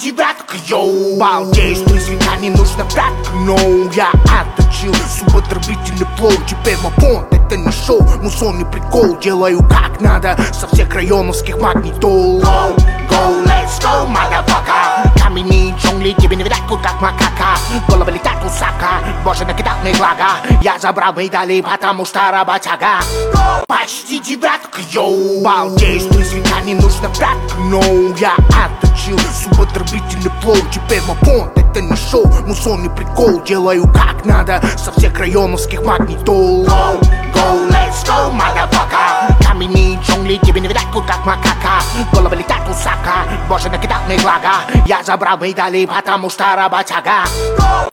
девятка, йоу. Балдеешь, ты света не нужна пятка, но я отточил суботребительный плод. Теперь мой понт, это не шоу, мусон не прикол. Делаю как надо, со всех районовских магнитол. Go, go, let's go, motherfucker. Каменные джунгли, тебе не видать тут как макака. Головы летят усака, боже накидал мне блага. Я забрал медали, потому что работяга. Почти девятка, йоу. Балдеешь, ты света не нужна пятка, но я отточил суботребительный плод. Теперь мой понт, это не шоу, мусон не прикол. Делаю как надо, со всех районовских магнитол. Go, go, let's go, motherfucker. Каменные джунгли, тебе не видать тут как макака. Головы летят усака, боже накидал мне блага. Я забрал медали, потому что работяга.